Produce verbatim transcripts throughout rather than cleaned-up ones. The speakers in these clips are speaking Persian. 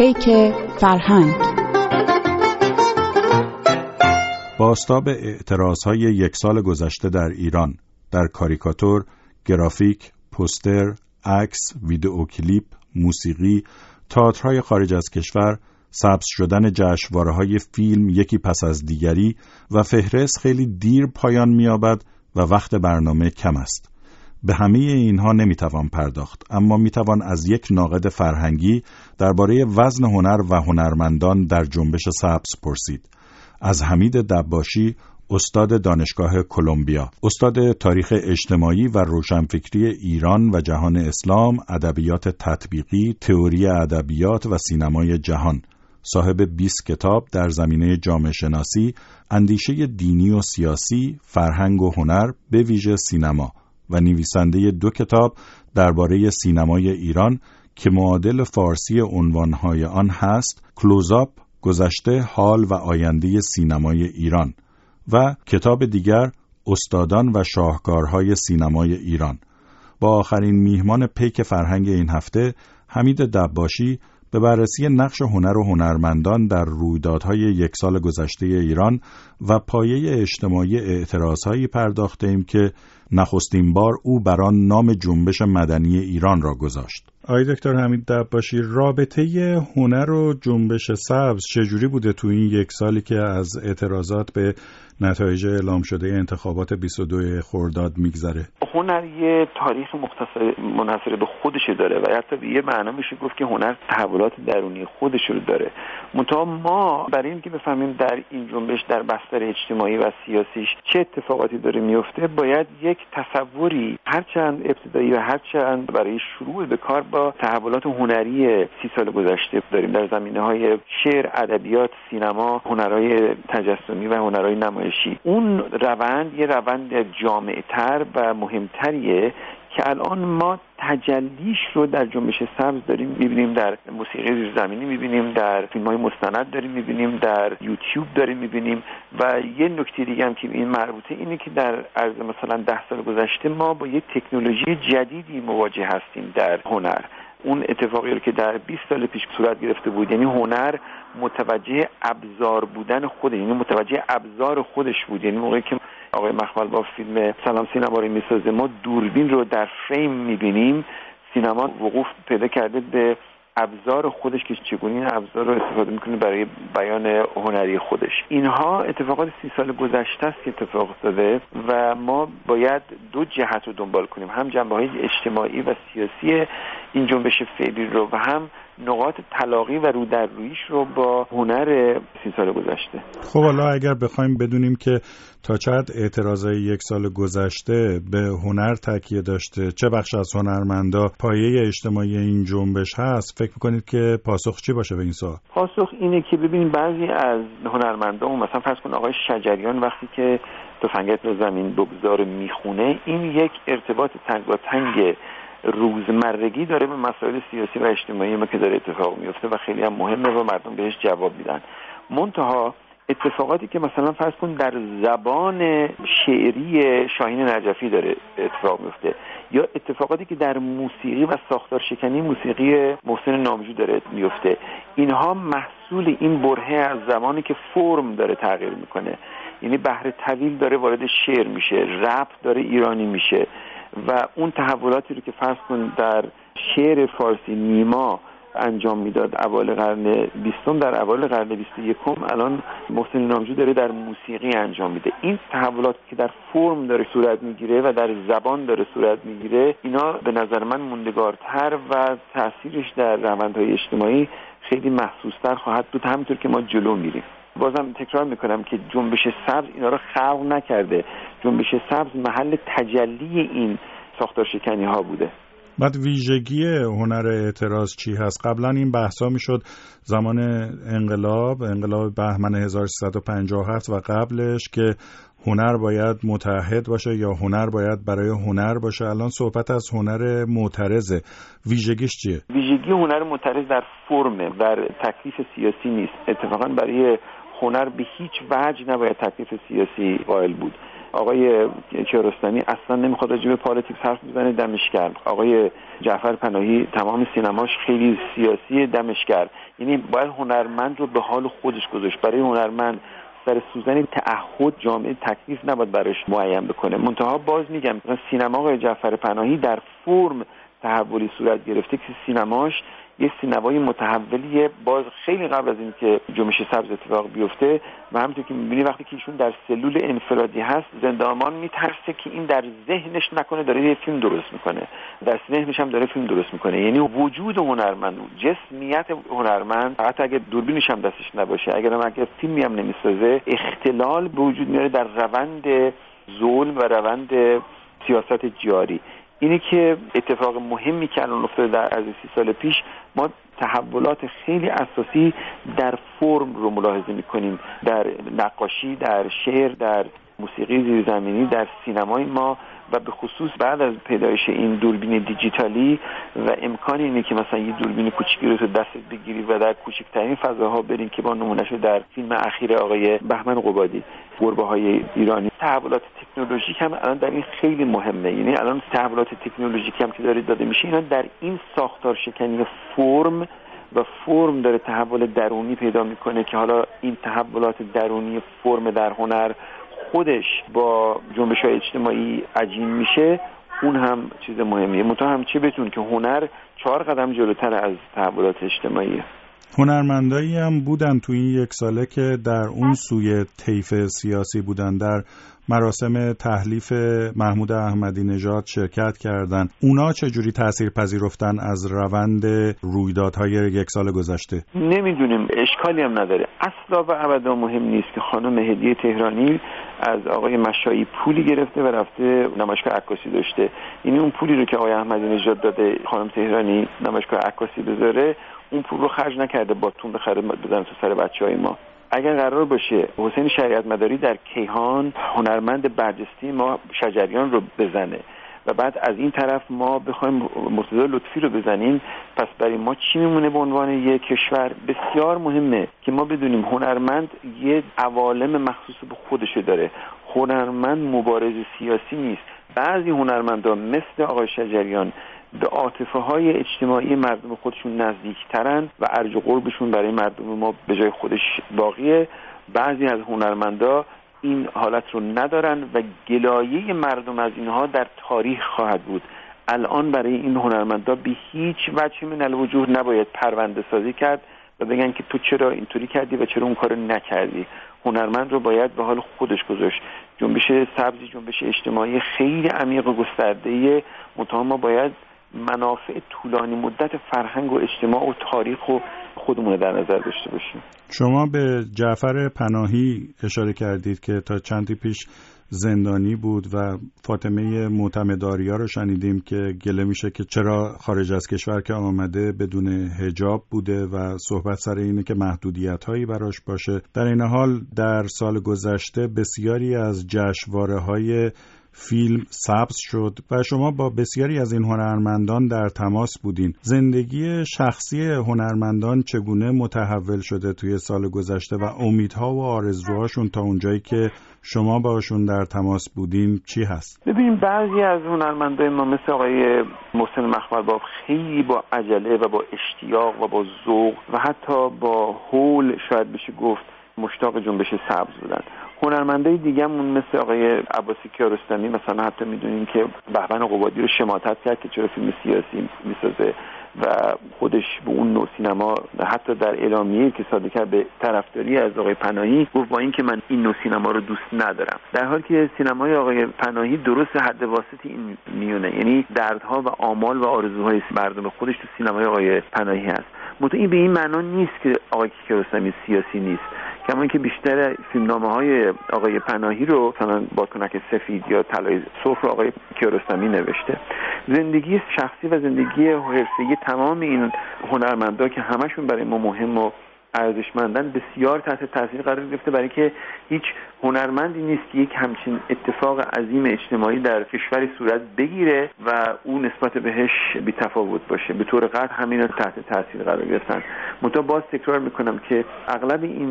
پیک فرهنگ. بازتاب اعتراضهای یک سال گذشته در ایران در کاریکاتور، گرافیک، پوستر، عکس، ویدئو کلیپ، موسیقی، تئاترهای خارج از کشور، سبز شدن جشنواره‌های فیلم یکی پس از دیگری و فهرست خیلی دیر پایان می‌یابد و وقت برنامه کم است. به همه اینها نمیتوان پرداخت، اما میتوان از یک ناقد فرهنگی درباره وزن هنر و هنرمندان در جنبش سبز پرسید. از حمید دباشی، استاد دانشگاه کلمبیا، استاد تاریخ اجتماعی و روشنفکری ایران و جهان اسلام، ادبیات تطبیقی، تئوری ادبیات و سینمای جهان، صاحب بیست کتاب در زمینه جامعه شناسی، اندیشه دینی و سیاسی، فرهنگ و هنر به ویژه سینما و نویسنده دو کتاب درباره سینمای ایران که معادل فارسی عنوانهای آن هست کلوزآپ، گذشته، حال و آینده سینمای ایران و کتاب دیگر استادان و شاهکارهای سینمای ایران. با آخرین میهمان پیک فرهنگ این هفته، حمید دباشی، به بررسی نقش هنر و هنرمندان در رویدادهای یک سال گذشته ایران و پایه اجتماعی اعتراضهایی پرداختیم که نخستین بار او بر آن نام جنبش مدنی ایران را گذاشت. آقای دکتر حمید دباشی، رابطه هنر و جنبش سبز چجوری بوده تو این یک سالی که از اعتراضات به نتایج اعلام شده انتخابات بیست و دوم خرداد میگذره؟ هنر یه تاریخ مختصر منحصر به خودش داره و حتی به یه معنا میشه گفت که هنر تحولات درونی خودش رو داره. منتها ما برای اینکه بفهمیم در این جنبش در بستر اجتماعی و سیاسیش چه اتفاقاتی داره میفته، باید یک تصوری هرچند ابتدایی و هرچند برای شروع به کار با تحولات هنری سی سال گذشته داریم در زمینه‌های شعر، ادبیات، سینما، هنرهای تجسمی و هنرهای نمایشی. اون روند یه روند جامع‌تر و مهمتریه که الان ما تجلیش رو در جنبش سبز داریم می‌بینیم، در موسیقی زیرزمینی می‌بینیم، در فیلم‌های مستند داریم می‌بینیم، در یوتیوب داریم می‌بینیم. و یه نکته دیگه هم که این مربوطه اینه که در عرض مثلا ده سال گذشته ما با یه تکنولوژی جدیدی مواجه هستیم در هنر. اون اتفاقی رو که در بیست سال پیش صورت گرفته بود، یعنی هنر متوجه ابزار بودن خودش، یعنی متوجه ابزار خودش بود. یعنی موقعی که آقای مخمل با فیلم سلام سینما رو میسازه، ما دوربین رو در فریم میبینیم، سینما وقوف پیدا کرده به ابزار خودش که چگونه این ابزار رو استفاده میکنه برای بیان هنری خودش. اینها اتفاقات سی سال گذشته است که اتفاق افتاده و ما باید دو جهت رو دنبال کنیم، هم جنبه‌های اجتماعی و سیاسی این جنبش فعلی رو و هم نقاط تلاقی و رو در رویش رو با هنر سی سال گذشته. خب حالا اگر بخوایم بدونیم که تا چه حد اعتراضای یک سال گذشته به هنر تکیه داشته، چه بخش از هنرمندا پایه اجتماعی این جنبش هست، فکر میکنید که پاسخ چی باشه به این سوال؟ پاسخ اینه که ببینید بعضی از هنرمندان، مثلا فرض کن آقای شجریان وقتی که تفنگت رو زمین بگذار میخونه، این یک ارتباط تنگ با تنگ روزمرگی داره به مسائل سیاسی و اجتماعی ما که داره اتفاق میفته و خیلی هم مهمه و مردم بهش جواب میدن. منتها اتفاقاتی که مثلا فرض کن در زبان شعری شاهین نجفی داره اتفاق میفته، یا اتفاقاتی که در موسیقی و ساختار شکنی موسیقی محسن نامجو داره میفته، اینها محصول این برهه از زمانی که فرم داره تغییر میکنه. یعنی بحر طویل داره وارد شعر میشه، رپ داره ایرانی میشه و اون تحولاتی رو که فرض کن در شعر فارسی نیما انجام میداد اوایل قرن بیستم، در اوایل قرن بیست و یکم الان محسن نامجو داره در موسیقی انجام میده. این تحولاتی که در فرم داره صورت میگیره و در زبان داره صورت میگیره، اینا به نظر من موندگارتر و تاثیرش در روندهای اجتماعی خیلی محسوس‌تر خواهد بود همینطور که ما جلو میریم. بازم تکرار میکنم که جنبش سبز اینا رو خلق نکرده، جنبش سبز محل تجلی این ساختار شکنی ها بوده. بعد ویژگی هنر اعتراض چی هست؟ قبلا این بحثا میشد زمان انقلاب انقلاب بهمن هزار و سیصد و پنجاه و هفت و قبلش که هنر باید متحد باشه یا هنر باید برای هنر باشه. الان صحبت از هنر معترضه. ویژگیش چیه؟ ویژگی هنر معترض در فرمه، در تکلیف سیاسی نیست. اتفاقا برای هنر به هیچ وجه نباید تکلیف سیاسی قائل بود. آقای کیارستمی اصلا نمیخواد راجع به پالیتیکس حرف بزنه، دمش گرم. آقای جعفر پناهی تمام سینماش خیلی سیاسی، دمش گرم. یعنی باید هنرمند رو به حال خودش گذاشت. برای هنرمند سر سوزن تعهد جامعه تکلیف نباید براش معین بکنه. منتها باز میگم سینما آقای جعفر پناهی در فرم تحولی صورت گرفته که سینماش یه سینمای متحولیه، باز خیلی قبل از این که جنبش سبز اتفاق بیفته. و همونطور که می‌بینی وقتی که ایشون در سلول انفرادی هست، زنده‌آمان میترسه که این در ذهنش نکنه داره یه فیلم درست میکنه، در ذهنش هم داره فیلم درست میکنه. یعنی وجود هنرمند، جسمیت هنرمند، حتی اگه دوربینش هم دستش نباشه، اگر هم اگه فیلمی هم نمیسازه، اختلال به وجود میاره در روند ظلم و روند سیاست جاری. اینی که اتفاق مهمی که الان افتاده در از سی سال پیش، ما تحولات خیلی اساسی در فرم رو ملاحظه می‌کنیم، در نقاشی، در شعر، در موسیقی زیرزمینی، در سینمای ما، و به خصوص بعد از پیدایش این دوربین دیجیتالی و امکان اینه که مثلا یه دوربین کوچیکی رو تو دستت بگیری و در کوچکترین فضاها برین که با نمونهش در فیلم اخیر آقای بهمن قبادی گربه‌های ایرانی. تحولات تکنولوژیک هم الان در این خیلی مهمه. یعنی الان تحولات تکنولوژیک هم که داره داده میشه، اینا در این ساختار شکنی فرم و فرم داره تحول درونی پیدا میکنه که حالا این تحولات درونی فرم در هنر خودش با جنبش‌های اجتماعی عجین میشه. اون هم چیز مهمیه. منتها هم چه بتون که هنر چهار قدم جلوتر از تحولات اجتماعیه. هنرمندایی هم بودن تو این یک ساله که در اون سوی طیف سیاسی بودن، در مراسم تحلیف محمود احمدی نژاد شرکت کردن. اونا چجوری تأثیر پذیرفتن از روند رویدادهای یک سال گذشته؟ نمیدونیم، اشکالی هم نداره. اصلا و ابدا مهم نیست که خانم هدیه تهرانی از آقای مشایی پولی گرفته و رفته نمایشگاه عکاسی داشته. یعنی اون پولی رو که آقای احمدی نژاد داده خانم تهرانی نمایشگاه عکاسی بذاره، اون پول رو خرج نکرده باتون بخره بزنه تو سر بچهای ما. اگر قرار باشه حسین شریعت مداری در کیهان هنرمند برجسته ما شجریان رو بزنه و بعد از این طرف ما بخوایم مرتضی لطفی رو بزنیم، پس برای ما چی میمونه به عنوان یک کشور؟ بسیار مهمه که ما بدونیم هنرمند یه عوالم مخصوص به خودشه داره. هنرمند مبارز سیاسی نیست. بعضی هنرمندان مثل آقای شجریان به عاطفه‌های اجتماعی مردم خودشون نزدیکترن و ارج و قربشون برای مردم ما به جای خودش باقیه. بعضی از هنرمندا این حالت رو ندارن و گلایه مردم از اینها در تاریخ خواهد بود. الان برای این هنرمندا به هیچ وجه من الوجوه نباید پرونده سازی کرد و بگن که تو چرا اینطوری کردی و چرا اون کارو نکردی. هنرمند رو باید به حال خودش گذاشت. جنبش سبزی جنبش اجتماعی خیلی عمیق و گسترده‌ای، منتها ما باید منافع طولانی مدت فرهنگ و اجتماع و تاریخ و خودمون در نظر داشته باشیم. شما به جعفر پناهی اشاره کردید که تا چندی پیش زندانی بود و فاطمه معتمداریا رو شنیدیم که گله میشه که چرا خارج از کشور که آمده بدون حجاب بوده و صحبت سر اینه که محدودیت‌هایی براش باشه. در این حال در سال گذشته بسیاری از جشنواره‌های فیلم سبز شد و شما با بسیاری از این هنرمندان در تماس بودین. زندگی شخصی هنرمندان چگونه متحول شده توی سال گذشته و امیدها و آرزوهاشون تا اونجایی که شما باشون در تماس بودین چی هست؟ ببینیم بعضی از هنرمندای ما مثل آقای محسن مخمرباف خیلی با عجله و با اشتیاق و با ذوق و حتی با هول شاید بشه گفت مشتاق جنبش سبز بودن. هنرمندای دیگه‌مون مثل آقای عباسی کیارستمی مثلا حتی میدونیم که بهمن قبادی رو شماتت کرد که چرا فیلم سیاسی میسازه و خودش به اون نوع سینما حتی در اعلامیه‌ای که صادر کرد به طرفداری از آقای پناهی گفت با اینکه من این نوع سینما رو دوست ندارم، در حالی که سینمای آقای پناهی درست حد واسطی این میونه، یعنی دردها و آمال و آرزوهای مردم خودش تو سینمای آقای پناهی هست. منتها این به این معنا نیست که آقای کیارستمی سیاسی نیست، کما اینکه بیشتر فیلمنامه‌های آقای پناهی رو مثلا بادکنک سفید یا طلای سرخ رو آقای کیارستمی نوشته. زندگی شخصی و زندگی حرفه‌ای تمام این هنرمندا که همشون برای ما مهم و ارزشمندن بسیار تحت تاثیر قرار گرفته، برای که هیچ هنرمندی نیست که یک همچین اتفاق عظیم اجتماعی در کشوری صورت بگیره و اون نسبت بهش بی‌تفاوت باشه. به طور قطع همین رو تحت تاثیر قرار گرفتن. منتها باز تکرار میکنم که اغلب این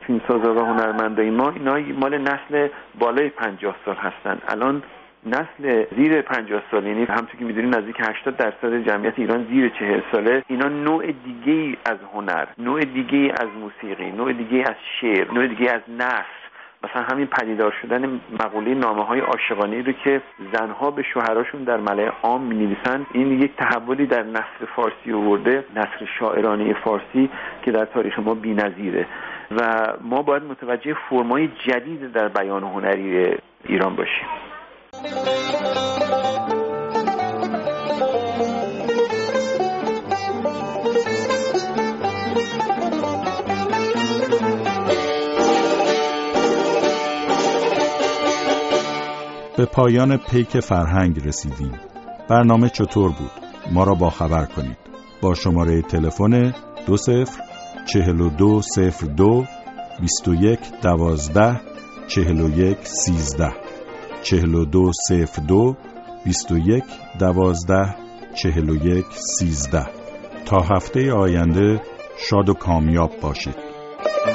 فیلمسازا و هنرمندای ما اینا مال نسل بالای پنجاه سال هستن. الان نسل زیر پنجاه سال، یعنی همونطور که می‌دونید نزدیک هشتاد درصد جمعیت ایران زیر چهل ساله، اینا نوع دیگه‌ای از هنر، نوع دیگه‌ای از موسیقی، نوع دیگه‌ای از شعر، نوع دیگه‌ای از نثر، مثلا همین پدیدار شدن مقوله نامه‌های عاشقانه‌ای رو که زنها به شوهراشون در ملأ عام می‌نویسن، این یک تحولی در نثر فارسی آورده، نثر شاعرانه فارسی که در تاریخ ما بی‌نظیره و ما باید متوجه فرم‌های جدید در بیان هنری ایران باشیم. به پایان پیک فرهنگ رسیدیم. برنامه چطور بود؟ ما را با خبر کنید. با شماره تلفن دو صفر چهل و دو صفر دو بیست و یک دوازده چهل و یک سیزده چهل و دو صفر دو بیست و یک دوازده چهل و یک سیزده. تا هفته آینده شاد و کامیاب باشید.